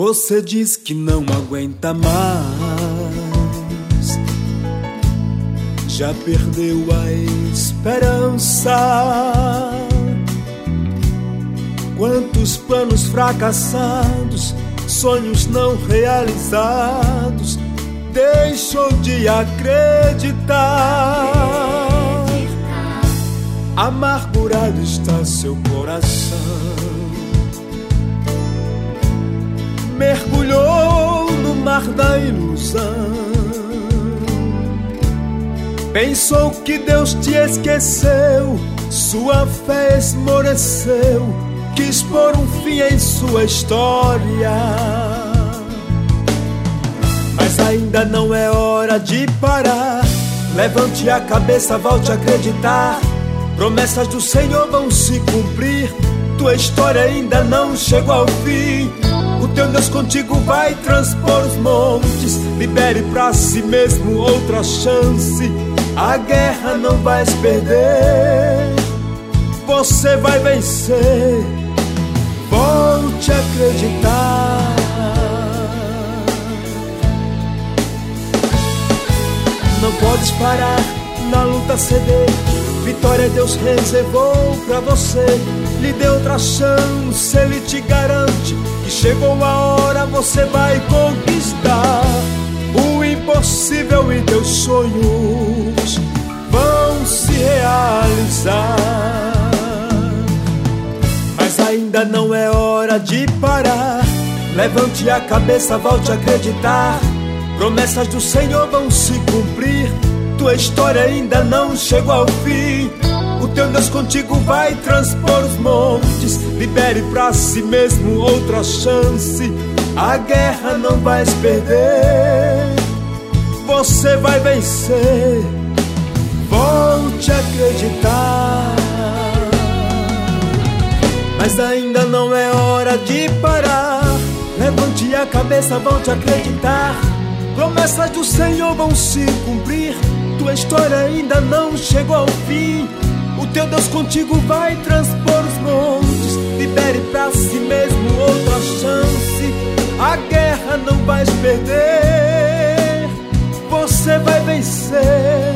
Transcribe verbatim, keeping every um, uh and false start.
Você diz que não aguenta mais, já perdeu a esperança. Quantos planos fracassados, sonhos não realizados, deixou de acreditar. Amargurado está seu coração, mergulhou no mar da ilusão. Pensou que Deus te esqueceu, sua fé esmoreceu, quis pôr um fim em sua história. Mas ainda não é hora de parar. Levante a cabeça, volte a acreditar. Promessas do Senhor vão se cumprir. Tua história ainda não chegou ao fim. O teu Deus contigo vai transpor os montes. Libere pra si mesmo outra chance. A guerra não vai se perder, você vai vencer. Volte a acreditar. Não podes parar, na luta ceder. Vitória Deus reservou pra você. Lhe deu outra chance, Ele te garante que chegou a hora, você vai conquistar. O impossível e teus sonhos vão se realizar. Mas ainda não é hora de parar. Levante a cabeça, volte a acreditar. Promessas do Senhor vão se cumprir. Tua história ainda não chegou ao fim. O teu Deus contigo vai transpor os montes. Libere pra si mesmo outra chance. A guerra não vai se perder, você vai vencer. Volte a acreditar. Mas ainda não é hora de parar. Levante a cabeça, volte a acreditar. Promessas do Senhor vão se cumprir. Tua história ainda não chegou ao fim. O teu Deus contigo vai transpor os montes. Libere pra si mesmo outra chance. A guerra não vai se perder, você vai vencer.